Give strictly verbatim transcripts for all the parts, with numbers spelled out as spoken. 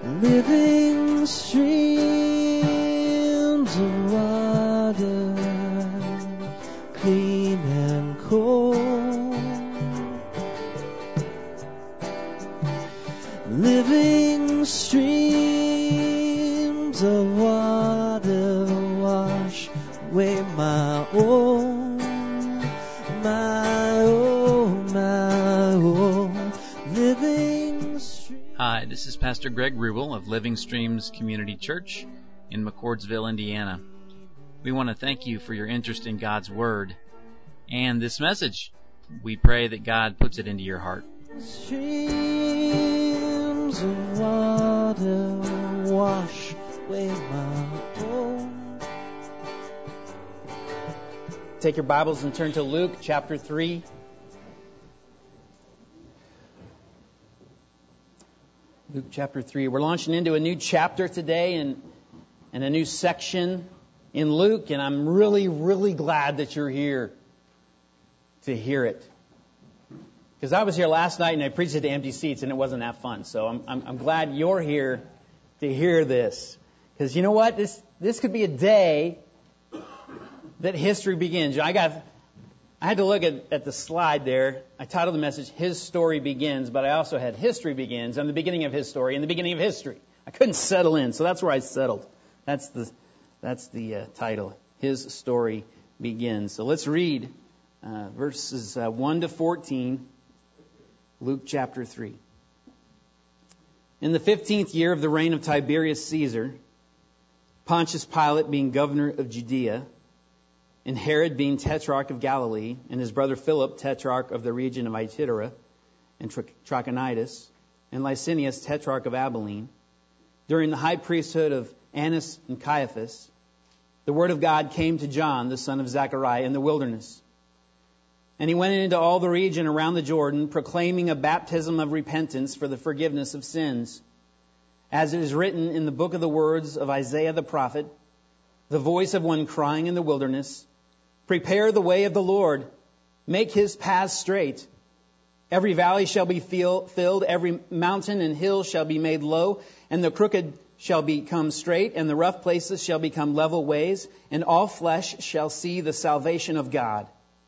living streams of water, clean and cold, living streams of water wash away my own, my own, my own, living streams. Hi, this is Pastor Greg Rubel of Living Streams Community Church in McCordsville, Indiana. We want to thank you for your interest in God's Word and this message. We pray that God puts it into your heart. Streams of water wash away my own. Take your Bibles and turn to Luke chapter three. Luke chapter three. We're launching into a new chapter today and, and a new section in Luke, and I'm really, really glad that you're here to hear it. Because I was here last night and I preached at the empty seats and it wasn't that fun. So I'm, I'm, I'm glad you're here to hear this. Because you know what? This this could be a day that history begins. I got, I had to look at, at the slide there. I titled the message, His Story Begins, but I also had History Begins and the beginning of His story and the beginning of history. I couldn't settle in, so that's where I settled. That's the that's the uh, title, His Story Begins. So let's read uh, verses uh, one to fourteen. Luke chapter three. In the fifteenth year of the reign of Tiberius Caesar, Pontius Pilate being governor of Judea, and Herod being tetrarch of Galilee, and his brother Philip tetrarch of the region of Iturea and Trachonitis, and Lysanias tetrarch of Abilene, during the high priesthood of Annas and Caiaphas, the word of God came to John, the son of Zechariah, in the wilderness. And he went into all the region around the Jordan, proclaiming a baptism of repentance for the forgiveness of sins. As it is written in the book of the words of Isaiah the prophet, the voice of one crying in the wilderness, prepare the way of the Lord, make his paths straight. Every valley shall be filled, every mountain and hill shall be made low, and the crooked shall become straight, and the rough places shall become level ways, and all flesh shall see the salvation of God.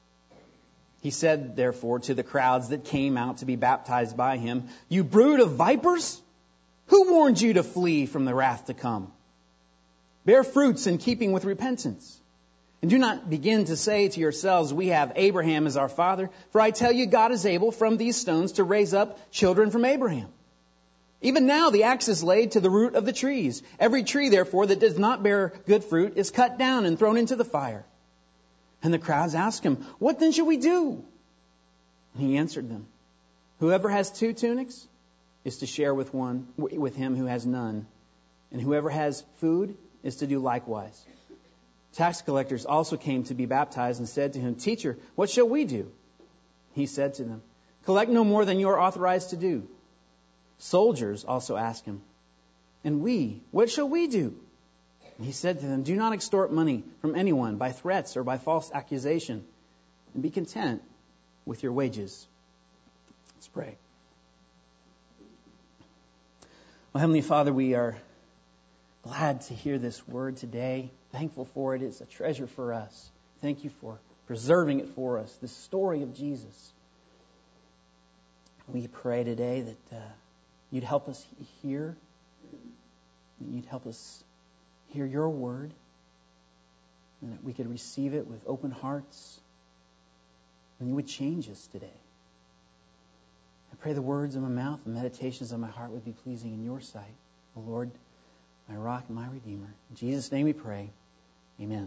He said, therefore, to the crowds that came out to be baptized by him, you brood of vipers, who warned you to flee from the wrath to come? Bear fruits in keeping with repentance. And do not begin to say to yourselves, we have Abraham as our father. For I tell you, God is able from these stones to raise up children from Abraham. Even now the axe is laid to the root of the trees. Every tree, therefore, that does not bear good fruit is cut down and thrown into the fire. And the crowds asked him, what then should we do? And he answered them, whoever has two tunics is to share with one with him who has none. And whoever has food is to do likewise. Tax collectors also came to be baptized and said to him, Teacher, what shall we do? He said to them, collect no more than you are authorized to do. Soldiers also asked him, and we, what shall we do? And he said to them, do not extort money from anyone by threats or by false accusation, and be content with your wages. Let's pray. Well, Heavenly Father, we are glad to hear this word today. Thankful for it. It's a treasure for us. Thank you for preserving it for us, the story of Jesus. We pray today that uh, you'd help us hear, that you'd help us hear your word, and that we could receive it with open hearts, and you would change us today. I pray the words of my mouth and meditations of my heart would be pleasing in your sight, O Lord, my rock and my redeemer. In Jesus' name we pray. Amen.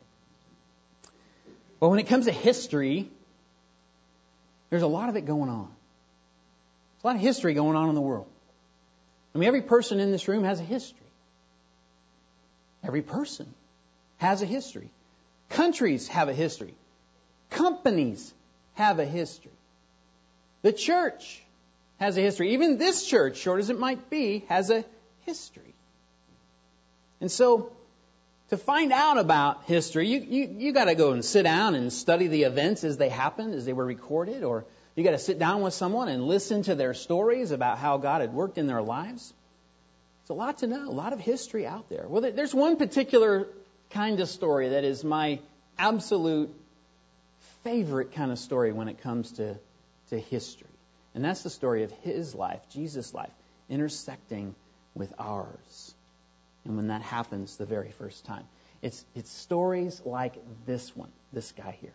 Well, when it comes to history, there's a lot of it going on. There's a lot of history going on in the world. I mean, every person in this room has a history. Every person has a history. Countries have a history. Companies have a history. The church has a history. Even this church, short as it might be, has a history. And so, to find out about history, you you, you got to go and sit down and study the events as they happened, as they were recorded, or you got to sit down with someone and listen to their stories about how God had worked in their lives. It's a lot to know, a lot of history out there. Well, there's one particular kind of story that is my absolute favorite kind of story when it comes to, to history. And that's the story of his life, Jesus' life, intersecting with ours. And when that happens the very first time. It's, it's stories like this one, this guy here.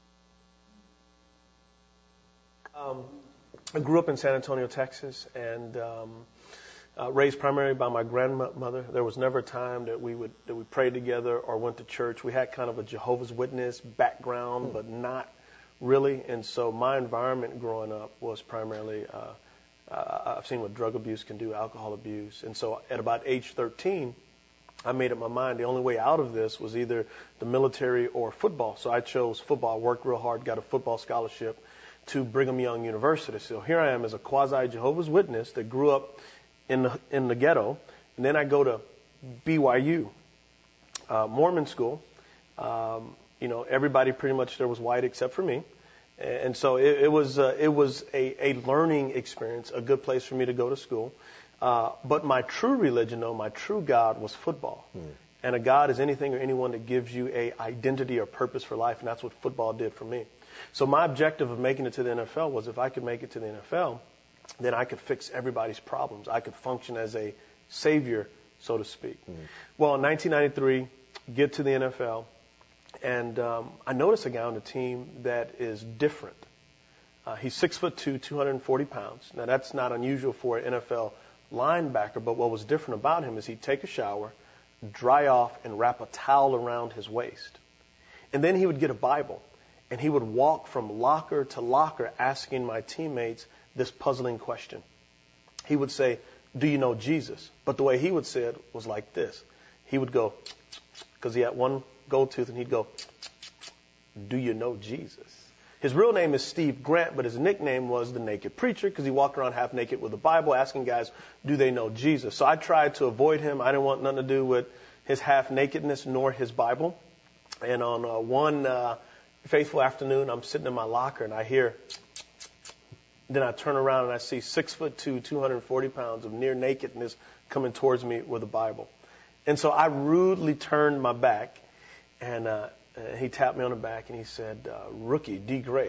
Um, I grew up in San Antonio, Texas, and um, uh, raised primarily by my grandmother. There was never a time that we would that we prayed together or went to church. We had kind of a Jehovah's Witness background, but not really. And so my environment growing up was primarily, uh, uh, I've seen what drug abuse can do, alcohol abuse. And so at about age thirteen, I made up my mind the only way out of this was either the military or football. So I chose football, worked real hard, got a football scholarship to Brigham Young University. So here I am as a quasi Jehovah's Witness that grew up in the, in the ghetto. And then I go to B Y U, uh, Mormon school. Um, you know, everybody pretty much there was white except for me. And so it, it was, uh, it was a, a learning experience, a good place for me to go to school. Uh, but my true religion, though, my true God was football. Hmm. And a God is anything or anyone that gives you a identity or purpose for life. And that's what football did for me. So my objective of making it to the N F L was if I could make it to the N F L, then I could fix everybody's problems. I could function as a savior, so to speak. Mm-hmm. Well, in nineteen ninety-three, get to the N F L, and um, I noticed a guy on the team that is different. Uh, he's six foot two, two hundred forty pounds. Now, that's not unusual for an N F L linebacker, but what was different about him is he'd take a shower, dry off, and wrap a towel around his waist. And then he would get a Bible. And he would walk from locker to locker asking my teammates this puzzling question. He would say, do you know Jesus? But the way he would say it was like this. He would go, because he had one gold tooth, and he'd go, do you know Jesus? His real name is Steve Grant, but his nickname was the Naked Preacher because he walked around half naked with a Bible asking guys, do they know Jesus? So I tried to avoid him. I didn't want nothing to do with his half nakedness nor his Bible. And on uh, one... Uh, Faithful afternoon, I'm sitting in my locker and I hear, then I turn around and I see six foot two, two hundred forty pounds of near nakedness coming towards me with a Bible. And so I rudely turned my back and uh, he tapped me on the back and he said, uh, rookie, D. Gray,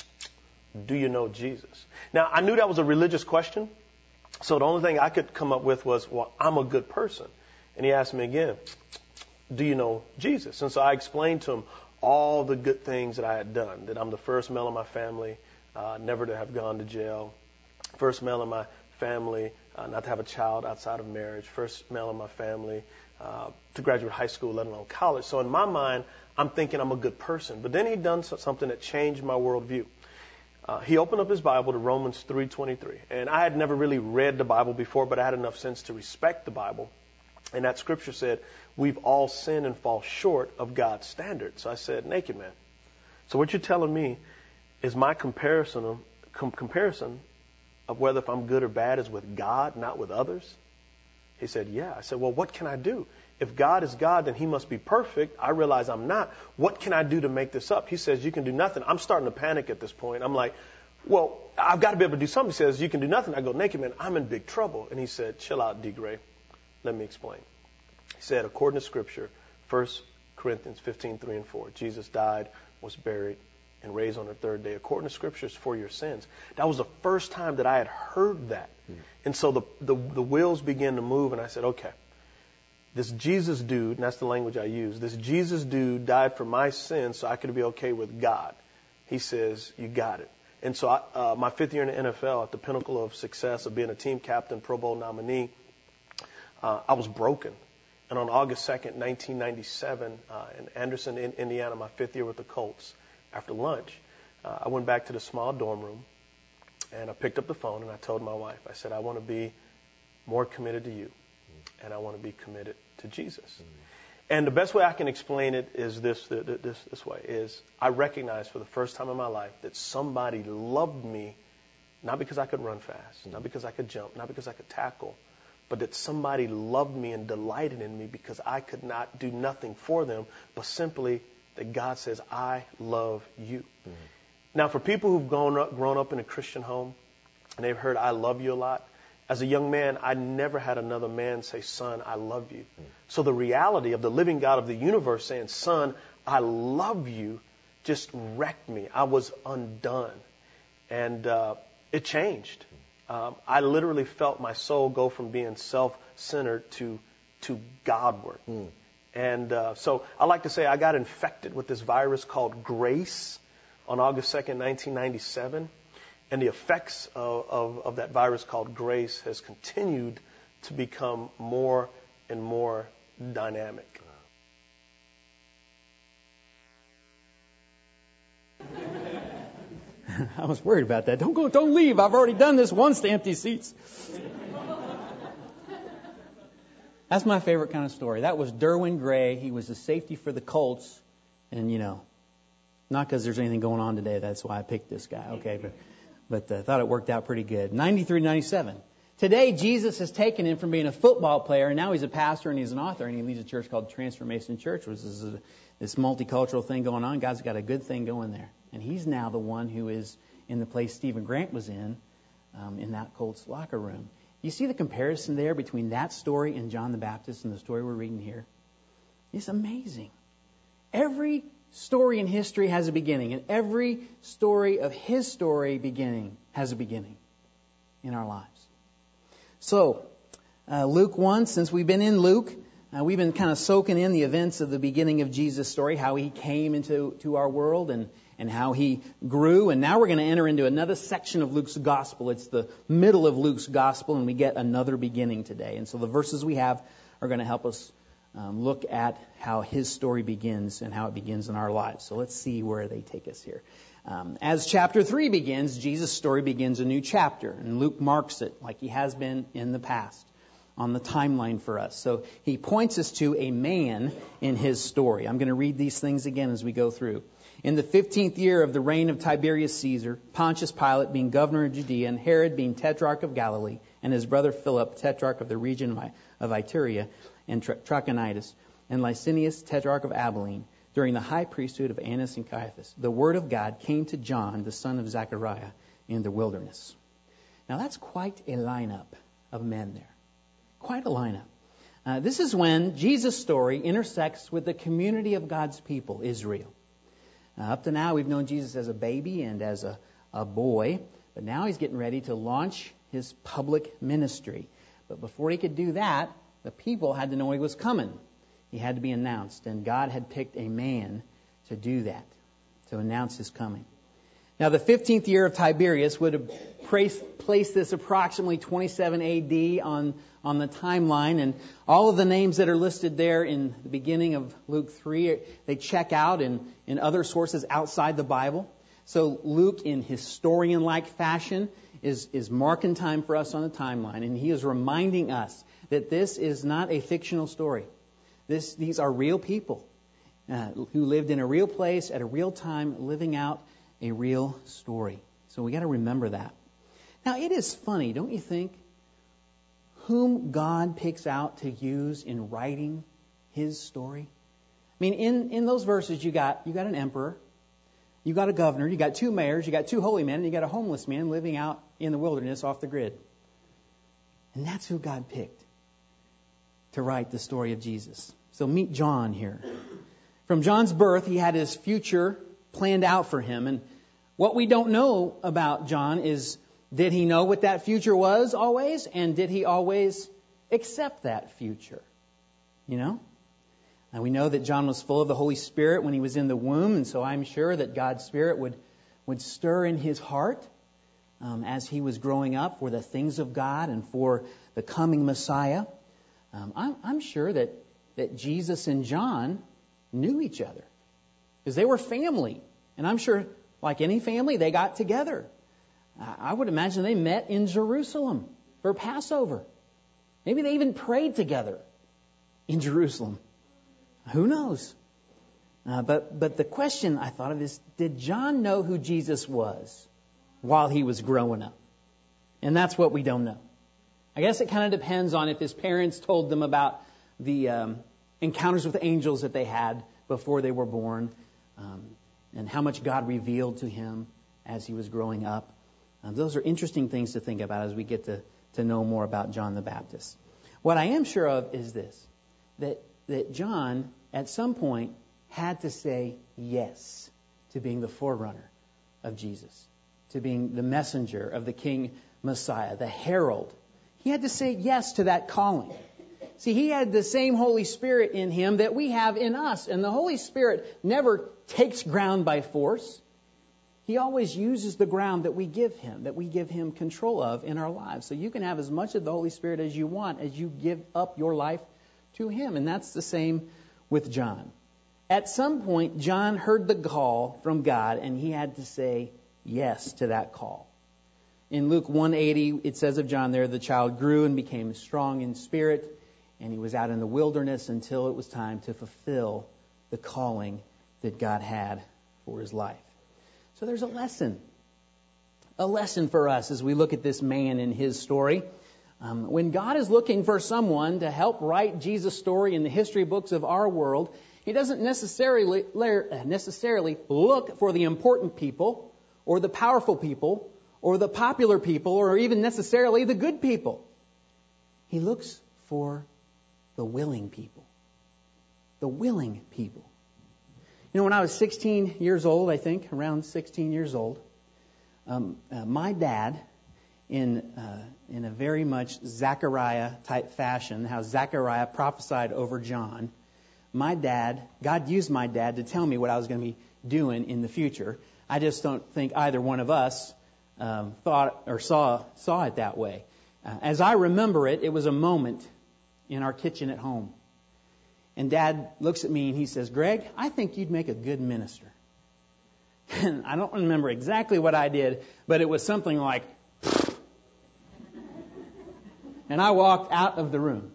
do you know Jesus? Now, I knew that was a religious question. So the only thing I could come up with was, well, I'm a good person. And he asked me again, do you know Jesus? And so I explained to him all the good things that I had done, that I'm the first male in my family uh, never to have gone to jail, first male in my family uh, not to have a child outside of marriage, first male in my family uh, to graduate high school, let alone college. So in my mind, I'm thinking I'm a good person. But then he'd done something that changed my worldview. Uh, he opened up his Bible to Romans three twenty-three. And I had never really read the Bible before, but I had enough sense to respect the Bible. And that scripture said, we've all sinned and fall short of God's standard. So I said, naked man. So what you're telling me is my comparison of, com- comparison of whether if I'm good or bad is with God, not with others? He said, yeah. I said, well, what can I do? If God is God, then he must be perfect. I realize I'm not. What can I do to make this up? He says, you can do nothing. I'm starting to panic at this point. I'm like, well, I've got to be able to do something. He says, you can do nothing. I go, naked man, I'm in big trouble. And he said, chill out, D. Gray. Let me explain. He said, according to Scripture, First Corinthians fifteen, three and four, Jesus died, was buried, and raised on the third day. According to Scriptures, for your sins. That was the first time that I had heard that. Mm-hmm. And so the, the, the wheels began to move, and I said, okay, this Jesus dude, and that's the language I use, this Jesus dude died for my sins so I could be okay with God. He says, you got it. And so I, uh, my fifth year in the N F L, at the pinnacle of success of being a team captain, Pro Bowl nominee, Uh, I was broken. And on August second, nineteen ninety-seven, uh, in Anderson, in Indiana, my fifth year with the Colts, after lunch, uh, I went back to the small dorm room and I picked up the phone and I told my wife, I said, I want to be more committed to you and I want to be committed to Jesus. Mm-hmm. And the best way I can explain it is this, this, this way, is I recognized for the first time in my life that somebody loved me, not because I could run fast, mm-hmm. not because I could jump, not because I could tackle, but that somebody loved me and delighted in me because I could not do nothing for them, but simply that God says, I love you. Mm-hmm. Now, for people who've grown up, grown up in a Christian home and they've heard I love you a lot, As a young man, I never had another man say, son, I love you. So the reality of the living God of the universe saying, son, I love you, just wrecked me. I was undone. And uh, it changed. Um, I literally felt my soul go from being self-centered to to Godward. Mm. And uh, so I like to say I got infected with this virus called grace on August second, nineteen ninety-seven. And the effects of, of, of that virus called grace has continued to become more and more dynamic. I was worried about that. Don't go, don't leave. I've already done this once to empty seats. That's my favorite kind of story. That was Derwin Gray. He was the safety for the Colts. And, you know, not because there's anything going on today. That's why I picked this guy. Okay, but but I uh, thought it worked out pretty good. ninety-three ninety-seven. Today, Jesus has taken him from being a football player, and now he's a pastor and he's an author, and he leads a church called Transformation Church, which is a, this multicultural thing going on. God's got a good thing going there. And he's now the one who is in the place Stephen Grant was in, um, in that Colts locker room. You see the comparison there between that story and John the Baptist and the story we're reading here? It's amazing. Every story in history has a beginning, and every story of his story beginning has a beginning in our lives. So, uh, Luke one, since we've been in Luke, uh, we've been kind of soaking in the events of the beginning of Jesus' story, how he came into to our world and, and how he grew. And now we're going to enter into another section of Luke's gospel. It's the middle of Luke's gospel, and we get another beginning today. And so the verses we have are going to help us Um, look at how his story begins and how it begins in our lives. So let's see where they take us here. Um, as chapter three begins, Jesus' story begins a new chapter. And Luke marks it like he has been in the past on the timeline for us. So he points us to a man in his story. I'm going to read these things again as we go through. In the fifteenth year of the reign of Tiberius Caesar, Pontius Pilate being governor of Judea, and Herod being tetrarch of Galilee, and his brother Philip, tetrarch of the region of Iturea, and Trachonitis, and Licinius, tetrarch of Abilene, during the high priesthood of Annas and Caiaphas, the word of God came to John, the son of Zechariah, in the wilderness. Now that's quite a lineup of men there. Quite a lineup. Uh, this is when Jesus' story intersects with the community of God's people, Israel. Uh, up to now, we've known Jesus as a baby and as a, a boy, but now he's getting ready to launch his public ministry. But before he could do that, the people had to know he was coming. He had to be announced, and God had picked a man to do that, to announce his coming. Now, the fifteenth year of Tiberius would have placed this approximately twenty-seven A D on, on the timeline, and all of the names that are listed there in the beginning of Luke three, they check out in, in other sources outside the Bible. So Luke, in historian-like fashion, is, is marking time for us on the timeline, and he is reminding us that this is not a fictional story. This, these are real people uh, who lived in a real place at a real time, living out a real story. So we got to remember that. Now, it is funny, don't you think, whom God picks out to use in writing his story? I mean, in, in those verses, you got you got an emperor, you got a governor, you got two mayors, you got two holy men, and you got a homeless man living out in the wilderness off the grid. And that's who God picked to write the story of Jesus. So meet John here. From John's birth, he had his future planned out for him. And what we don't know about John is, did he know what that future was always? And did he always accept that future? You know? And we know that John was full of the Holy Spirit when he was in the womb. And so I'm sure that God's Spirit would, would stir in his heart um, as he was growing up for the things of God and for the coming Messiah. Um, I'm, I'm sure that, that Jesus and John knew each other because they were family. And I'm sure, like any family, they got together. I would imagine they met in Jerusalem for Passover. Maybe they even prayed together in Jerusalem. Who knows? Uh, but, but the question I thought of is, did John know who Jesus was while he was growing up? And that's what we don't know. I guess it kind of depends on if his parents told them about the um, encounters with angels that they had before they were born, um, and how much God revealed to him as he was growing up. Um, those are interesting things to think about as we get to to know more about John the Baptist. What I am sure of is this, that, that John, at some point, had to say yes to being the forerunner of Jesus, to being the messenger of the King Messiah, the herald. He had to say yes to that calling. See, he had the same Holy Spirit in him that we have in us. And the Holy Spirit never takes ground by force. He always uses the ground that we give him, that we give him control of in our lives. So you can have as much of the Holy Spirit as you want as you give up your life to him. And that's the same with John. At some point, John heard the call from God, and he had to say yes to that call. In Luke one eighty, it says of John there, the child grew and became strong in spirit, and he was out in the wilderness until it was time to fulfill the calling that God had for his life. So there's a lesson, a lesson for us as we look at this man and his story. Um, when God is looking for someone to help write Jesus' story in the history books of our world, he doesn't necessarily necessarily look for the important people or the powerful people or the popular people or even necessarily the good people. He looks for the willing people. The willing people. You know, when I was sixteen years old, I think, around sixteen years old, um, uh, my dad, in uh, in a very much Zechariah type fashion, how Zechariah prophesied over John, my dad, God used my dad to tell me what I was going to be doing in the future. I just don't think either one of us um, thought or saw saw it that way. Uh, as I remember it, it was a moment in our kitchen at home. And Dad looks at me and he says, Greg, I think you'd make a good minister. And I don't remember exactly what I did, but it was something like, and I walked out of the room.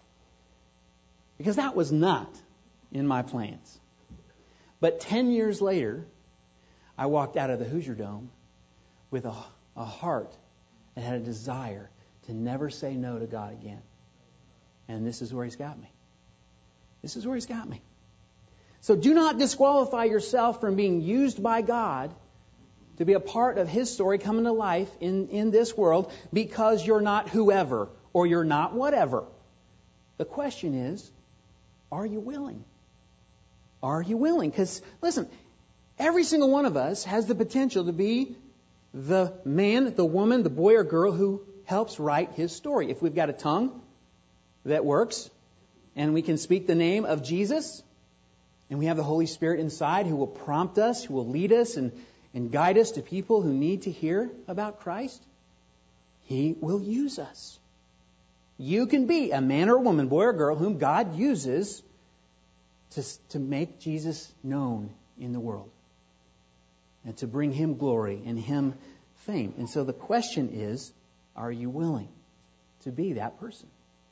Because that was not in my plans. But ten years later, I walked out of the Hoosier Dome with a, a heart that had a desire to never say no to God again. And this is where He's got me. This is where He's got me. So do not disqualify yourself from being used by God to be a part of His story coming to life in, in this world because you're not whoever or you're not whatever. The question is, are you willing? Are you willing? Because, listen, every single one of us has the potential to be the man, the woman, the boy or girl who helps write his story. If we've got a tongue that works and we can speak the name of Jesus and we have the Holy Spirit inside who will prompt us, who will lead us and, and guide us to people who need to hear about Christ, He will use us. You can be a man or a woman, boy or girl, whom God uses to, to make Jesus known in the world and to bring Him glory and Him fame. And so the question is, are you willing to be that person?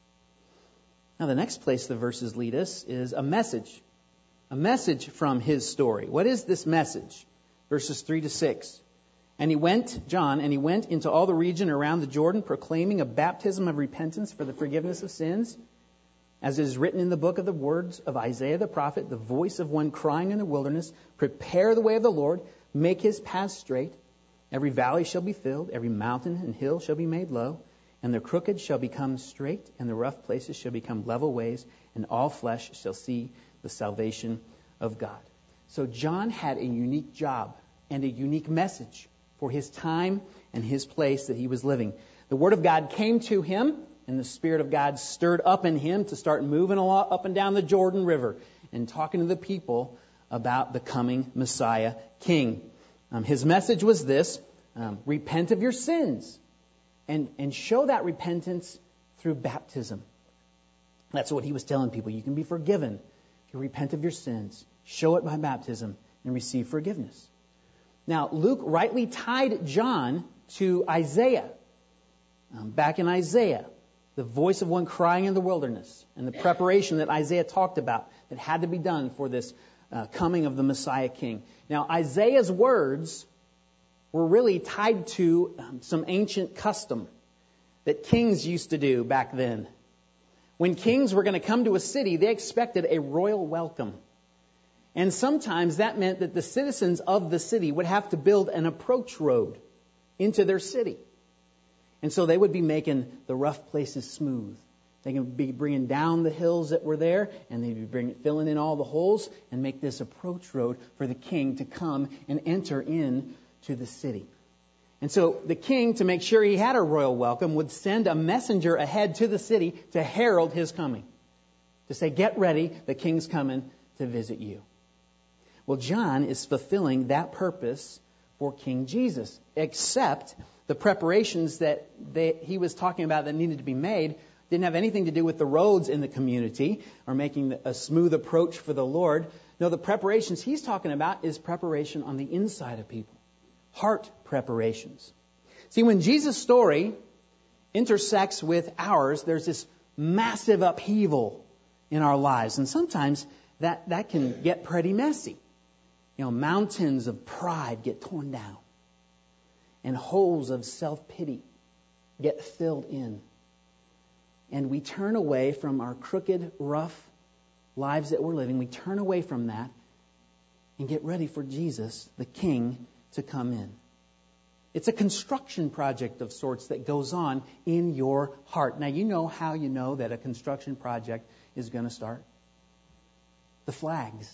Now, the next place the verses lead us is a message. A message from his story. What is this message? Verses three to six. And he went, John, and he went into all the region around the Jordan, proclaiming a baptism of repentance for the forgiveness of sins, as it is written in the book of the words of Isaiah the prophet, the voice of one crying in the wilderness, prepare the way of the Lord, make His path straight. Every valley shall be filled, every mountain and hill shall be made low, and the crooked shall become straight, and the rough places shall become level ways, and all flesh shall see the salvation of God. So John had a unique job and a unique message for his time and his place that he was living. The Word of God came to him, and the Spirit of God stirred up in him to start moving up and down the Jordan River and talking to the people about the coming Messiah King. Um, his message was this, um, repent of your sins and, and show that repentance through baptism. That's what he was telling people. You can be forgiven if you repent of your sins, show it by baptism, and receive forgiveness. Now, Luke rightly tied John to Isaiah. Um, back in Isaiah, the voice of one crying in the wilderness and the preparation that Isaiah talked about that had to be done for this uh, coming of the Messiah King. Now, Isaiah's words were really tied to um, some ancient custom that kings used to do back then. When kings were going to come to a city, they expected a royal welcome. And sometimes that meant that the citizens of the city would have to build an approach road into their city. And so they would be making the rough places smooth. They can be bringing down the hills that were there, and they'd be bringing, filling in all the holes and make this approach road for the king to come and enter in to the city. And so the king, to make sure he had a royal welcome, would send a messenger ahead to the city to herald his coming. To say, get ready, the king's coming to visit you. Well, John is fulfilling that purpose for King Jesus, except the preparations that they, he was talking about that needed to be made didn't have anything to do with the roads in the community or making a smooth approach for the Lord. No, the preparations he's talking about is preparation on the inside of people. Heart preparations. See, when Jesus' story intersects with ours, there's this massive upheaval in our lives. And sometimes that, that can get pretty messy. You know, mountains of pride get torn down. And holes of self-pity get filled in. And we turn away from our crooked, rough lives that we're living. We turn away from that and get ready for Jesus, the King, to come in. It's a construction project of sorts that goes on in your heart. Now, you know how you know that a construction project is going to start? The flags.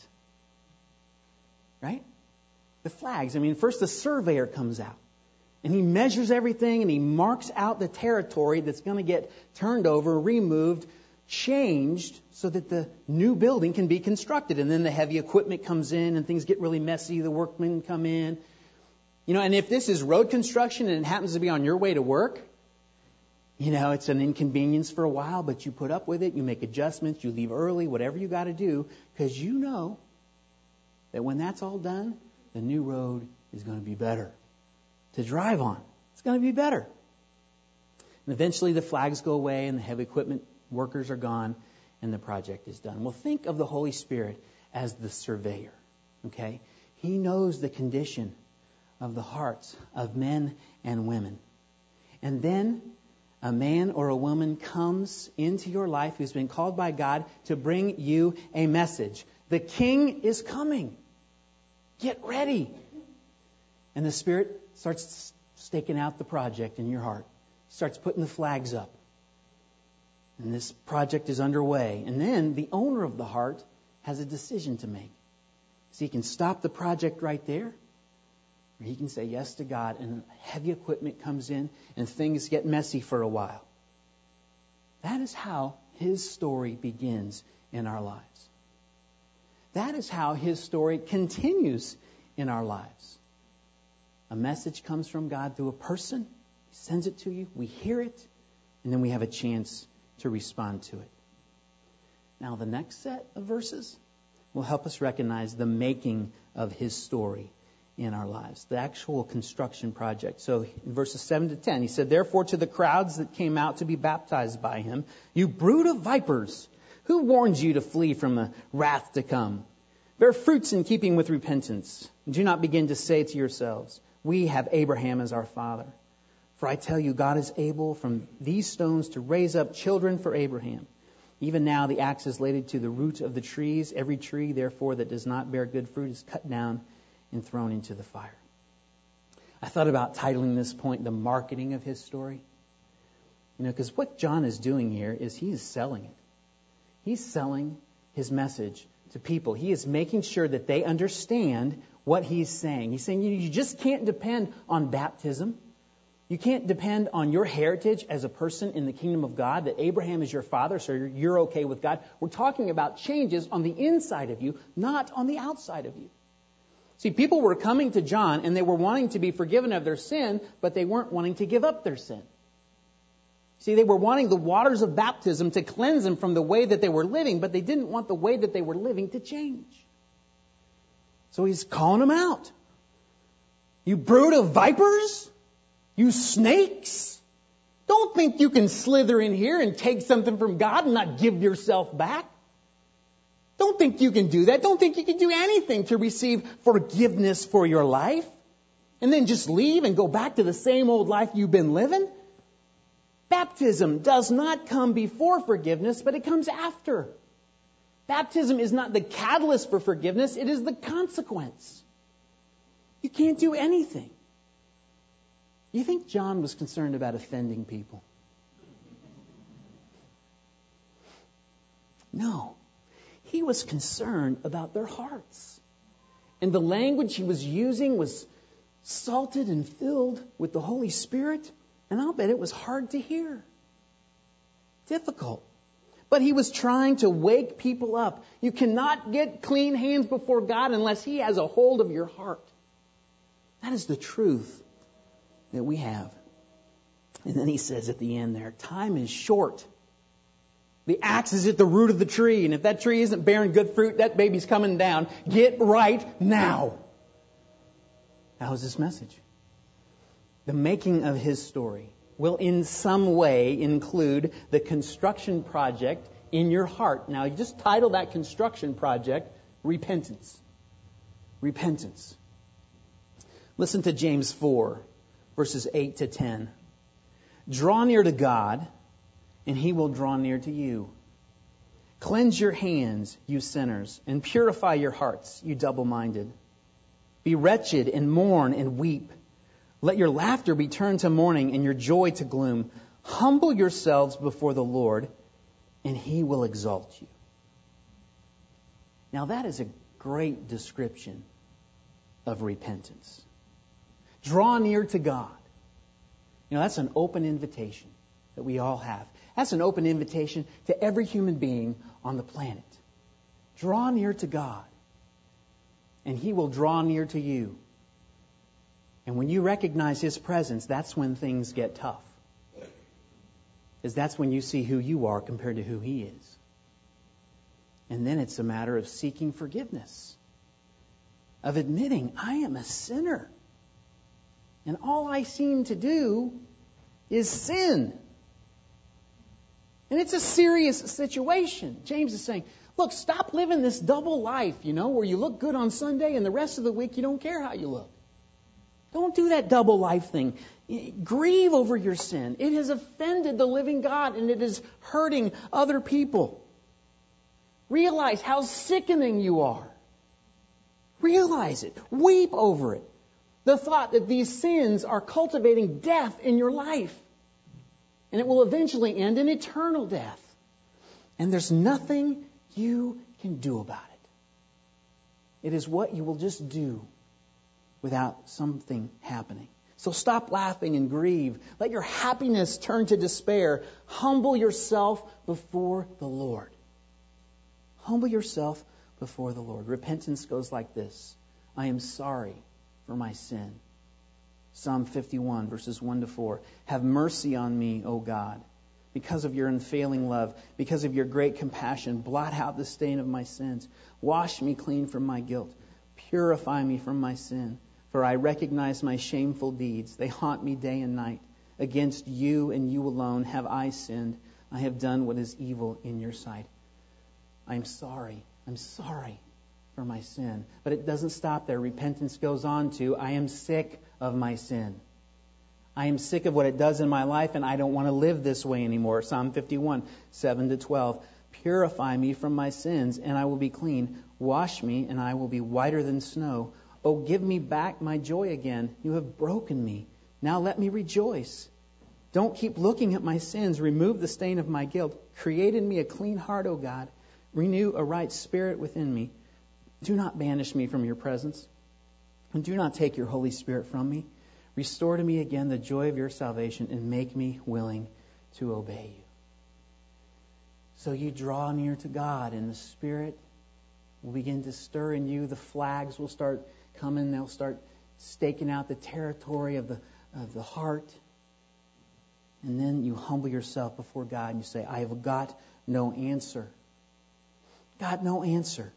Right? The flags. I mean, first the surveyor comes out. And he measures everything and he marks out the territory that's going to get turned over, removed, changed so that the new building can be constructed. And then the heavy equipment comes in and things get really messy. The workmen come in. You know, and if this is road construction and it happens to be on your way to work, you know, it's an inconvenience for a while, but you put up with it. You make adjustments. You leave early, whatever you got to do, because you know that when that's all done, the new road is going to be better to drive on. It's going to be better. And eventually the flags go away and the heavy equipment workers are gone and the project is done. Well, think of the Holy Spirit as the surveyor. Okay? He knows the condition of the hearts of men and women. And then a man or a woman comes into your life who's been called by God to bring you a message. The King is coming. Get ready. And the Spirit starts staking out the project in your heart. Starts putting the flags up. And this project is underway. And then the owner of the heart has a decision to make. So he can stop the project right there, or he can say yes to God, and heavy equipment comes in and things get messy for a while. That is how His story begins in our lives. That is how His story continues in our lives. A message comes from God through a person. He sends it to you. We hear it. And then we have a chance to respond to it. Now, the next set of verses will help us recognize the making of His story in our lives, the actual construction project. So in verses seven to ten, he said, "Therefore to the crowds that came out to be baptized by him, you brood of vipers, who warned you to flee from the wrath to come? Bear fruits in keeping with repentance. Do not begin to say to yourselves, we have Abraham as our father. For I tell you, God is able from these stones to raise up children for Abraham. Even now the axe is laid to the root of the trees. Every tree, therefore, that does not bear good fruit is cut down and thrown into the fire." I thought about titling this point, "The Marketing of His Story." You know, because what John is doing here is he's selling it. He's selling his message to people. He is making sure that they understand what he's saying. He's saying you just can't depend on baptism. You can't depend on your heritage as a person in the kingdom of God, that Abraham is your father, so you're, you're okay with God. We're talking about changes on the inside of you, not on the outside of you. See, people were coming to John and they were wanting to be forgiven of their sin, but they weren't wanting to give up their sin. See, they were wanting the waters of baptism to cleanse them from the way that they were living, but they didn't want the way that they were living to change. So he's calling them out. You brood of vipers? You snakes? Don't think you can slither in here and take something from God and not give yourself back. Don't think you can do that. Don't think you can do anything to receive forgiveness for your life and then just leave and go back to the same old life you've been living. Baptism does not come before forgiveness, but it comes after. Baptism is not the catalyst for forgiveness. It is the consequence. You can't do anything You think John was concerned about offending people? No. He was concerned about their hearts. And the language he was using was salted and filled with the Holy Spirit. And I'll bet it was hard to hear. Difficult. But he was trying to wake people up. You cannot get clean hands before God unless He has a hold of your heart. That is the truth that we have. And then he says at the end there, time is short. The axe is at the root of the tree. And if that tree isn't bearing good fruit, that baby's coming down. Get right now. How is this message? The making of his story will in some way include the construction project in your heart. Now, you just title that construction project Repentance. Repentance. Listen to James four, verses eight to ten. Draw near to God, and He will draw near to you. Cleanse your hands, you sinners, and purify your hearts, you double-minded. Be wretched and mourn and weep. Let your laughter be turned to mourning and your joy to gloom. Humble yourselves before the Lord, and He will exalt you. Now that is a great description of repentance. Draw near to God. You know, that's an open invitation that we all have. That's an open invitation to every human being on the planet. Draw near to God, and He will draw near to you. And when you recognize His presence, that's when things get tough. Because that's when you see who you are compared to who He is. And then it's a matter of seeking forgiveness. Of admitting, I am a sinner. And all I seem to do is sin. And it's a serious situation. James is saying, look, stop living this double life, you know, where you look good on Sunday and the rest of the week you don't care how you look. Don't do that double life thing. Grieve over your sin. It has offended the living God and it is hurting other people. Realize how sickening you are. Realize it. Weep over it. The thought that these sins are cultivating death in your life. And it will eventually end in eternal death. And there's nothing you can do about it. It is what you will just do without something happening. So stop laughing and grieve. Let your happiness turn to despair. Humble yourself before the Lord. Humble yourself before the Lord. Repentance goes like this. I am sorry for my sin. Psalm fifty-one, verses one to four. Have mercy on me, O God, because of your unfailing love, because of your great compassion. Blot out the stain of my sins. Wash me clean from my guilt. Purify me from my sin. For I recognize my shameful deeds. They haunt me day and night. Against you and you alone have I sinned. I have done what is evil in your sight. I'm sorry. I'm sorry for my sin. But it doesn't stop there. Repentance goes on to, I am sick of my sin. I am sick of what it does in my life, and I don't want to live this way anymore. Psalm fifty-one, seven to twelve. Purify me from my sins, and I will be clean. Wash me, and I will be whiter than snow. Oh, give me back my joy again. You have broken me. Now let me rejoice. Don't keep looking at my sins. Remove the stain of my guilt. Create in me a clean heart, O God. Renew a right spirit within me. Do not banish me from your presence. And do not take your Holy Spirit from me. Restore to me again the joy of your salvation and make me willing to obey you. So you draw near to God, and the Spirit will begin to stir in you. The flags will start coming. They'll start staking out the territory of the, of the heart. And then you humble yourself before God and you say, I have got no answer. Got no answer.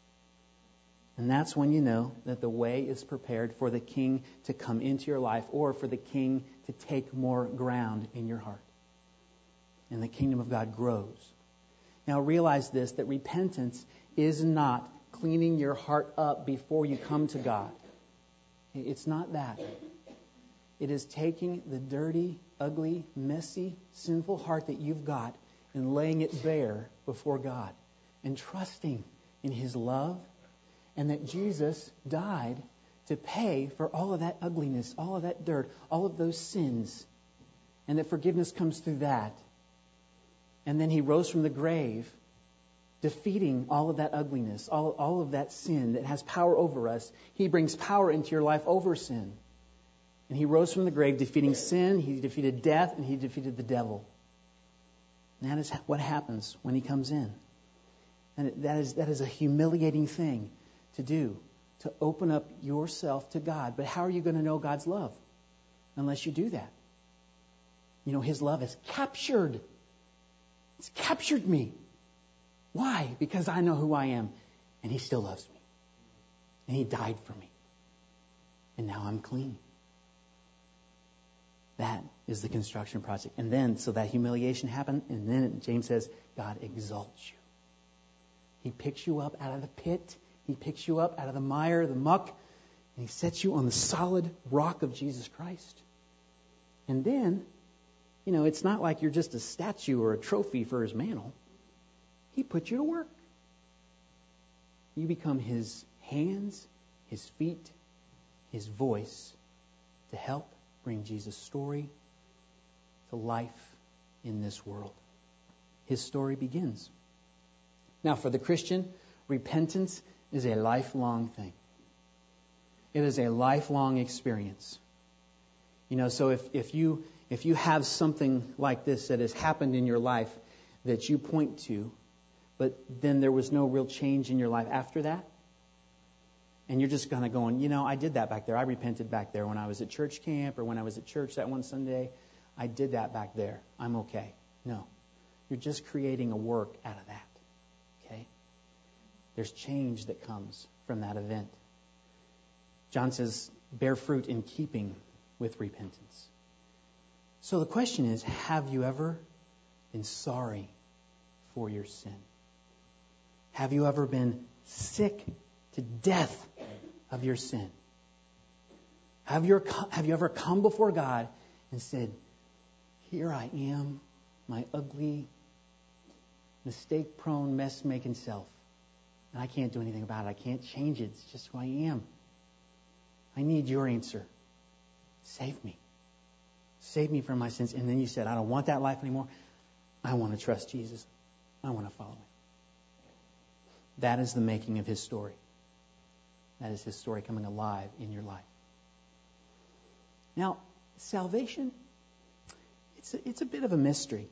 And that's when you know that the way is prepared for the King to come into your life, or for the King to take more ground in your heart. And the kingdom of God grows. Now realize this, that repentance is not cleaning your heart up before you come to God. It's not that. It is taking the dirty, ugly, messy, sinful heart that you've got and laying it bare before God and trusting in His love, and that Jesus died to pay for all of that ugliness, all of that dirt, all of those sins, and that forgiveness comes through that. And then he rose from the grave, defeating all of that ugliness, all, all of that sin that has power over us. He brings power into your life over sin. And he rose from the grave, defeating sin, he defeated death, and he defeated the devil. And that is what happens when he comes in. And that is, that is a humiliating thing to do, to open up yourself to God. But how are you going to know God's love unless you do that? You know, his love has captured. It's captured me. Why? Because I know who I am, and he still loves me. And he died for me. And now I'm clean. That is the construction project. And then, so that humiliation happened, and then James says, God exalts you. He picks you up out of the pit. He picks you up out of the mire, the muck, and he sets you on the solid rock of Jesus Christ. And then, you know, it's not like you're just a statue or a trophy for his mantle. He put you to work. You become his hands, his feet, his voice to help bring Jesus' story to life in this world. His story begins. Now, for the Christian, repentance is a lifelong thing. It is a lifelong experience. You know, so if, if you if you have something like this that has happened in your life that you point to, but then there was no real change in your life after that, and you're just kind of going, you know, I did that back there. I repented back there when I was at church camp or when I was at church that one Sunday. I did that back there. I'm okay. No. You're just creating a work out of that. Okay? There's change that comes from that event. John says, bear fruit in keeping with repentance. So the question is, have you ever been sorry for your sin? Have you ever been sick to death of your sin? Have you, have you ever come before God and said, here I am, my ugly, mistake-prone, mess-making self. And I can't do anything about it. I can't change it. It's just who I am. I need your answer. Save me. Save me from my sins. And then you said, I don't want that life anymore. I want to trust Jesus. I want to follow him. That is the making of his story. That is his story coming alive in your life. Now, salvation, it's a, it's a bit of a mystery.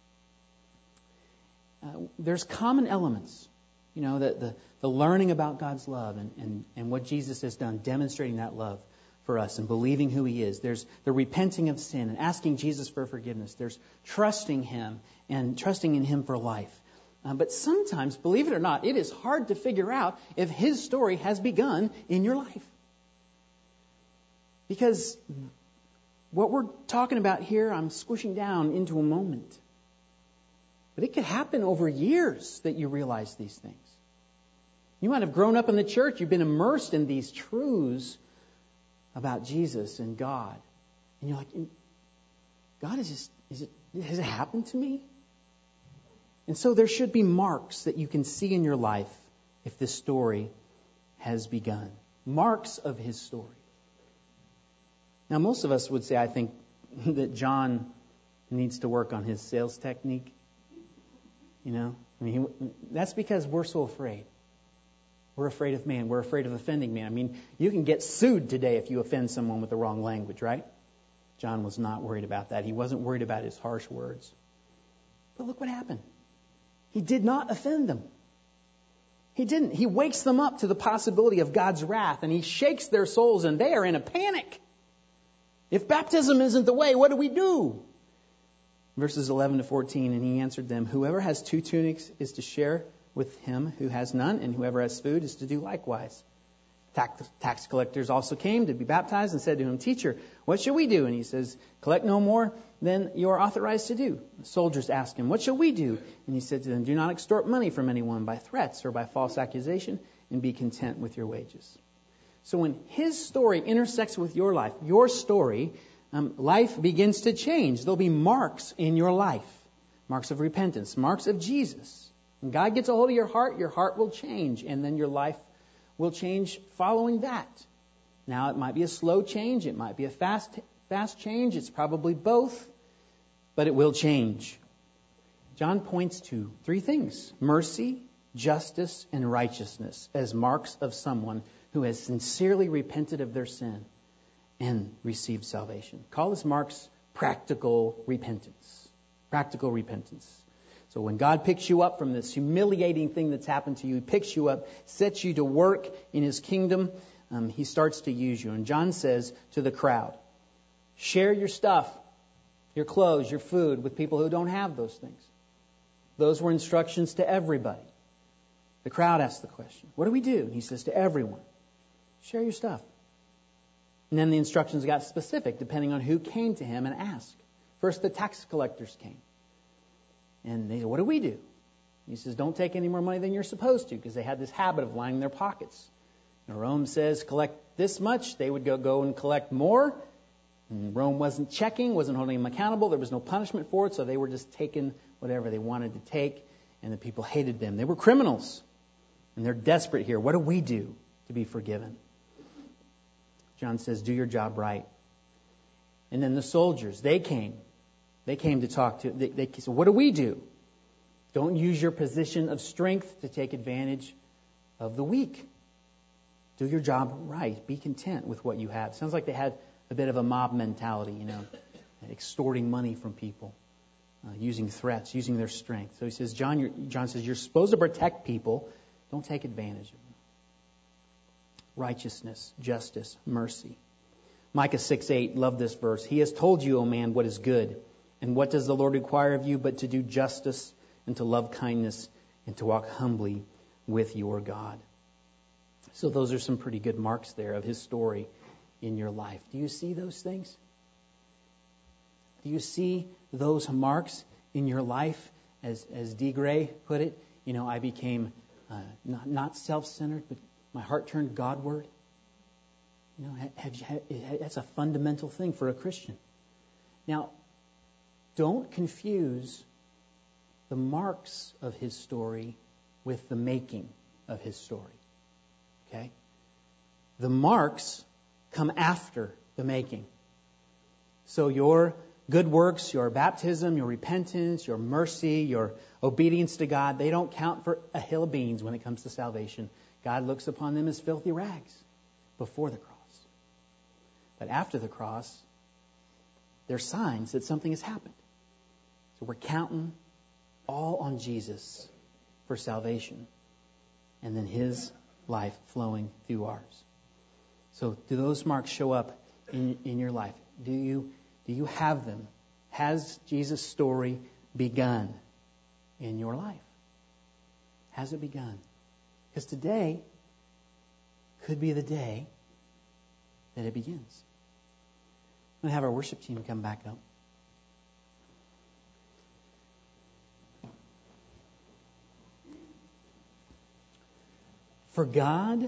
Uh, there's common elements. You know, the, the, the learning about God's love and, and, and what Jesus has done, demonstrating that love for us and believing who he is. There's the repenting of sin and asking Jesus for forgiveness. There's trusting him and trusting in him for life. Uh, but sometimes, believe it or not, it is hard to figure out if his story has begun in your life. Because what we're talking about here, I'm squishing down into a moment. But it could happen over years that you realize these things. You might have grown up in the church. You've been immersed in these truths about Jesus and God. And you're like, God, is this, is it, has it happened to me? And so there should be marks that you can see in your life if this story has begun. Marks of his story. Now, most of us would say, I think, that John needs to work on his sales technique. You know, I mean, he, that's because we're so afraid. We're afraid of man. We're afraid of offending man. I mean, you can get sued today if you offend someone with the wrong language, right? John was not worried about that. He wasn't worried about his harsh words. But look what happened. He did not offend them. He didn't. He wakes them up to the possibility of God's wrath, and he shakes their souls, and they are in a panic. If baptism isn't the way, what do we do? Verses eleven to fourteen, and he answered them, whoever has two tunics is to share with him who has none, and whoever has food is to do likewise. Tax, tax collectors also came to be baptized and said to him, Teacher, what shall we do? And he says, collect no more than you are authorized to do. The soldiers asked him, what shall we do? And he said to them, do not extort money from anyone by threats or by false accusation, and be content with your wages. So when his story intersects with your life, your story, um, life begins to change. There'll be marks in your life. Marks of repentance, marks of Jesus. When God gets a hold of your heart, your heart will change, and then your life will change following that. Now, it might be a slow change. It might be a fast, fast change. It's probably both, but it will change. John points to three things: mercy, justice, and righteousness as marks of someone who has sincerely repented of their sin and received salvation. Call this marks practical repentance. Practical repentance. So when God picks you up from this humiliating thing that's happened to you, He picks you up, sets you to work in His kingdom, um, He starts to use you. And John says to the crowd, share your stuff, your clothes, your food with people who don't have those things. Those were instructions to everybody. The crowd asked the question, what do we do? And He says to everyone, share your stuff. And then the instructions got specific depending on who came to Him and asked. First, the tax collectors came. And they said, what do we do? He says, don't take any more money than you're supposed to, because they had this habit of lining their pockets. And Rome says, collect this much. They would go, go and collect more. And Rome wasn't checking, wasn't holding them accountable. There was no punishment for it, so they were just taking whatever they wanted to take. And the people hated them. They were criminals. And they're desperate here. What do we do to be forgiven? John says, do your job right. And then the soldiers, they came. They came to talk to, they, they said, what do we do? Don't use your position of strength to take advantage of the weak. Do your job right. Be content with what you have. Sounds like they had a bit of a mob mentality, you know, extorting money from people, uh, using threats, using their strength. So he says, John, you're, John says, you're supposed to protect people. Don't take advantage of them. Righteousness, justice, mercy. Micah six eight, love this verse. He has told you, O man, what is good. And what does the Lord require of you but to do justice and to love kindness and to walk humbly with your God? So those are some pretty good marks there of His story in your life. Do you see those things? Do you see those marks in your life? As as D. Gray put it, you know, I became uh, not, not self-centered, but my heart turned Godward. You know, have, have, that's a fundamental thing for a Christian. Now, don't confuse the marks of His story with the making of His story. Okay? The marks come after the making. So your good works, your baptism, your repentance, your mercy, your obedience to God, they don't count for a hill of beans when it comes to salvation. God looks upon them as filthy rags before the cross. But after the cross, they're signs that something has happened. So we're counting all on Jesus for salvation, and then His life flowing through ours. So do those marks show up in, in your life? Do you do you have them? Has Jesus' story begun in your life? Has it begun? Because today could be the day that it begins. I'm going to have our worship team come back up. For God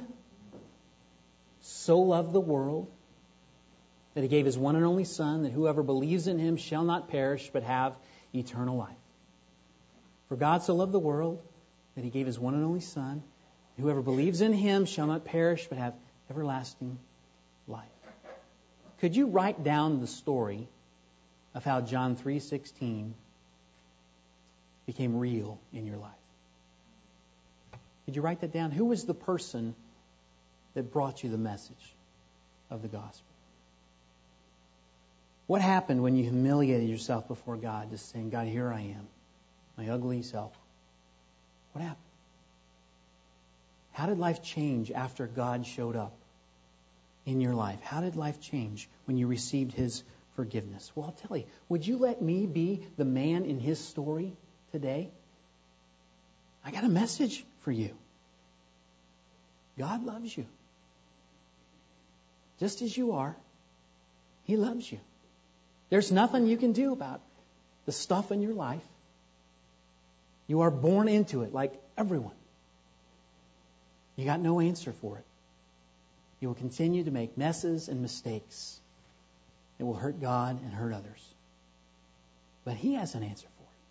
so loved the world that He gave His one and only Son, that whoever believes in Him shall not perish but have eternal life. For God so loved the world that He gave His one and only Son, whoever believes in Him shall not perish but have everlasting life. Could you write down the story of how John three sixteen became real in your life? Could you write that down? Who was the person that brought you the message of the gospel? What happened when you humiliated yourself before God, just saying, God, here I am, my ugly self? What happened? How did life change after God showed up in your life? How did life change when you received His forgiveness? Well, I'll tell you, would you let me be the man in His story today? I got a message for you. God loves you. Just as you are, He loves you. There's nothing you can do about the stuff in your life. You are born into it like everyone. You got no answer for it. You will continue to make messes and mistakes. It will hurt God and hurt others. But He has an answer for it.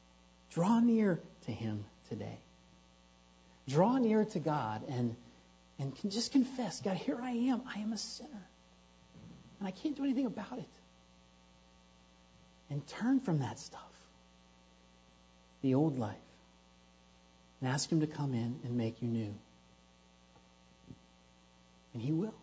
Draw near to Him today. Draw near to God and and can just confess, God, here I am. I am a sinner. And I can't do anything about it. And turn from that stuff, the old life, and ask Him to come in and make you new. And He will.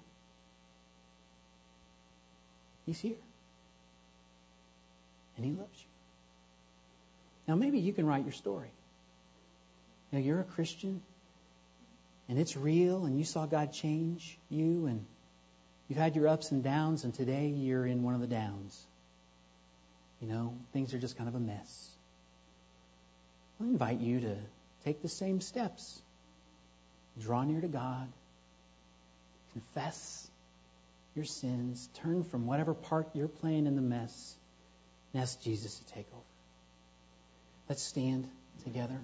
He's here. And He loves you. Now maybe you can write your story. Now you're a Christian, and it's real, and you saw God change you, and you've had your ups and downs, and today you're in one of the downs. You know, things are just kind of a mess. I invite you to take the same steps. Draw near to God. Confess your sins. Turn from whatever part you're playing in the mess, and ask Jesus to take over. Let's stand together.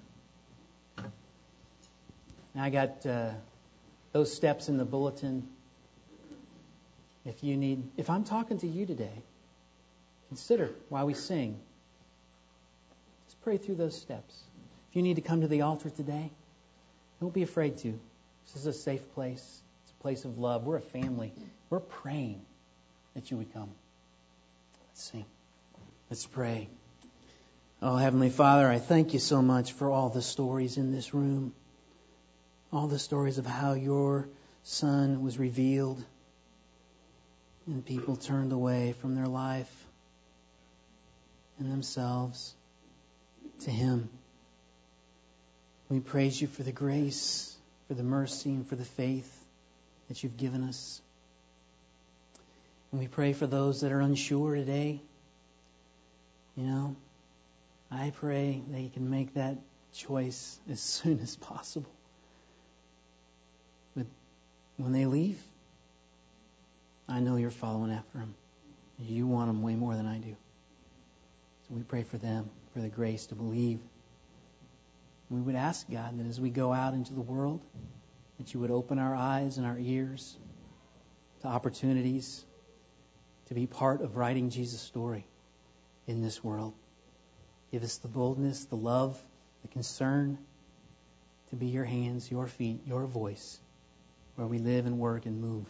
Now I got uh, those steps in the bulletin. If you need, if I'm talking to you today, consider while we sing. Just pray through those steps. If you need to come to the altar today, don't be afraid to. This is a safe place. It's a place of love. We're a family. We're praying that you would come. Let's sing. Let's pray. Oh, Heavenly Father, I thank you so much for all the stories in this room. All the stories of how your Son was revealed and people turned away from their life and themselves to Him. We praise you for the grace, for the mercy, and for the faith that you've given us. And we pray for those that are unsure today. You know, I pray they can make that choice as soon as possible. But when they leave, I know you're following after them. You want them way more than I do. So we pray for them, for the grace to believe. We would ask, God, that as we go out into the world, that you would open our eyes and our ears to opportunities to be part of writing Jesus' story in this world. Give us the boldness, the love, the concern to be your hands, your feet, your voice, where we live and work and move.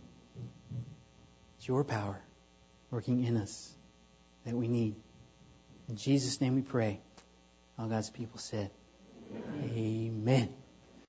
It's your power working in us that we need. In Jesus' name we pray. All God's people said, Amen. Amen.